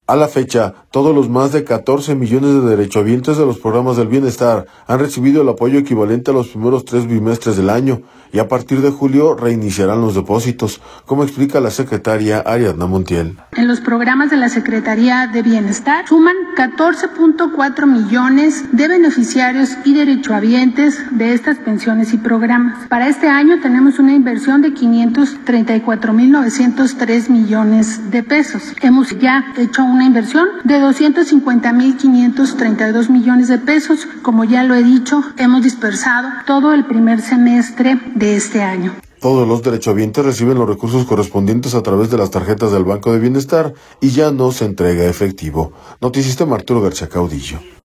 A la fecha, todos los más de 14 millones de derechohabientes de los programas del bienestar han recibido el apoyo equivalente a los primeros 3 bimestres del año y a partir de julio reiniciarán los depósitos, como explica la secretaria Ariadna Montiel. En los programas de la Secretaría de Bienestar suman 14.4 millones de beneficiarios y derechohabientes de estas pensiones y programas. Para este año tenemos una inversión de 534.903 millones de pesos. Hemos ya hecho una inversión de 250.532 millones de pesos. Como ya lo he dicho, hemos dispersado todo el primer semestre de este año. Todos los derechohabientes reciben los recursos correspondientes a través de las tarjetas del Banco de Bienestar y ya no se entrega efectivo. Noticista Arturo García Caudillo.